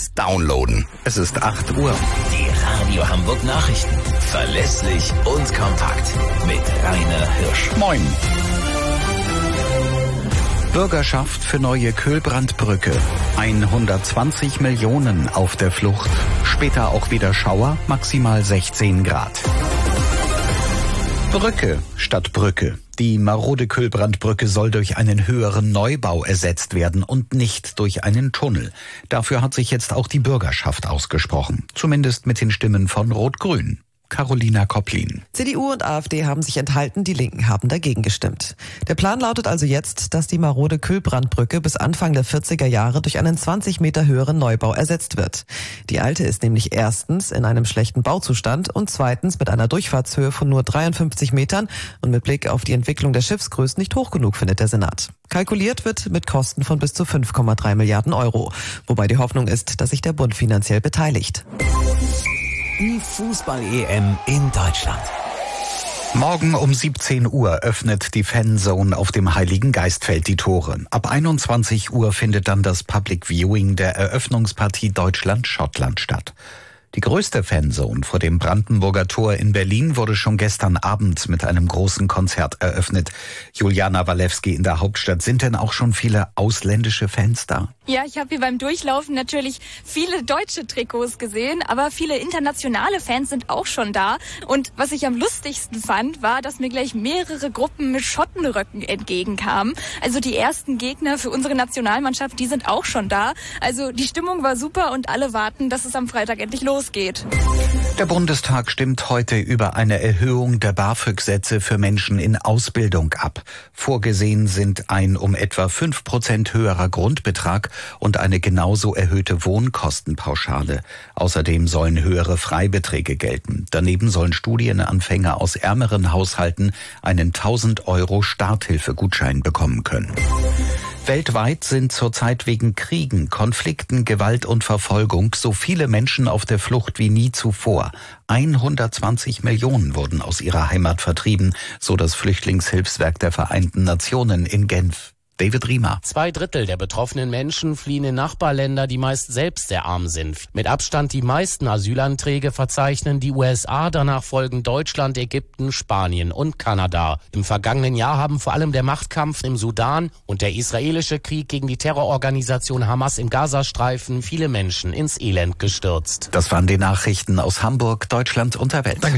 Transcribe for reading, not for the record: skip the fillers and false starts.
Jetzt downloaden. Es ist 8 Uhr. Die Radio Hamburg Nachrichten. Verlässlich und kompakt. Mit Rainer Hirsch. Moin. Bürgerschaft für neue Köhlbrandbrücke. 120 Millionen auf der Flucht. Später auch wieder Schauer, maximal 16 Grad. Brücke statt Brücke. Die marode Köhlbrandbrücke soll durch einen höheren Neubau ersetzt werden und nicht durch einen Tunnel. Dafür hat sich jetzt auch die Bürgerschaft ausgesprochen. Zumindest mit den Stimmen von Rot-Grün. Carolina Kopplin. CDU und AfD haben sich enthalten, die Linken haben dagegen gestimmt. Der Plan lautet also jetzt, dass die marode Köhlbrandbrücke bis Anfang der 40er Jahre durch einen 20 Meter höheren Neubau ersetzt wird. Die alte ist nämlich erstens in einem schlechten Bauzustand und zweitens mit einer Durchfahrtshöhe von nur 53 Metern und mit Blick auf die Entwicklung der Schiffsgrößen nicht hoch genug, findet der Senat. Kalkuliert wird mit Kosten von bis zu 5,3 Milliarden Euro, wobei die Hoffnung ist, dass sich der Bund finanziell beteiligt. Die Fußball-EM in Deutschland. Morgen um 17 Uhr öffnet die Fanzone auf dem Heiligen Geistfeld die Tore. Ab 21 Uhr findet dann das Public Viewing der Eröffnungspartie Deutschland-Schottland statt. Die größte Fanzone vor dem Brandenburger Tor in Berlin wurde schon gestern Abend mit einem großen Konzert eröffnet. Juliana Walewski in der Hauptstadt. Sind denn auch schon viele ausländische Fans da? Ja, ich habe hier beim Durchlaufen natürlich viele deutsche Trikots gesehen, aber viele internationale Fans sind auch schon da. Und was ich am lustigsten fand, war, dass mir gleich mehrere Gruppen mit Schottenröcken entgegenkamen. Also die ersten Gegner für unsere Nationalmannschaft, die sind auch schon da. Also die Stimmung war super und alle warten, dass es am Freitag endlich losgeht. Der Bundestag stimmt heute über eine Erhöhung der BAföG-Sätze für Menschen in Ausbildung ab. Vorgesehen sind ein um etwa 5% höherer Grundbetrag und eine genauso erhöhte Wohnkostenpauschale. Außerdem sollen höhere Freibeträge gelten. Daneben sollen Studienanfänger aus ärmeren Haushalten einen 1.000 € Starthilfegutschein bekommen können. Weltweit sind zurzeit wegen Kriegen, Konflikten, Gewalt und Verfolgung so viele Menschen auf der Flucht wie nie zuvor. 120 Millionen wurden aus ihrer Heimat vertrieben, so das Flüchtlingshilfswerk der Vereinten Nationen in Genf. David Riemer. 2/3 der betroffenen Menschen fliehen in Nachbarländer, die meist selbst sehr arm sind. Mit Abstand die meisten Asylanträge verzeichnen die USA, danach folgen Deutschland, Ägypten, Spanien und Kanada. Im vergangenen Jahr haben vor allem der Machtkampf im Sudan und der israelische Krieg gegen die Terrororganisation Hamas im Gazastreifen viele Menschen ins Elend gestürzt. Das waren die Nachrichten aus Hamburg, Deutschland und der Welt.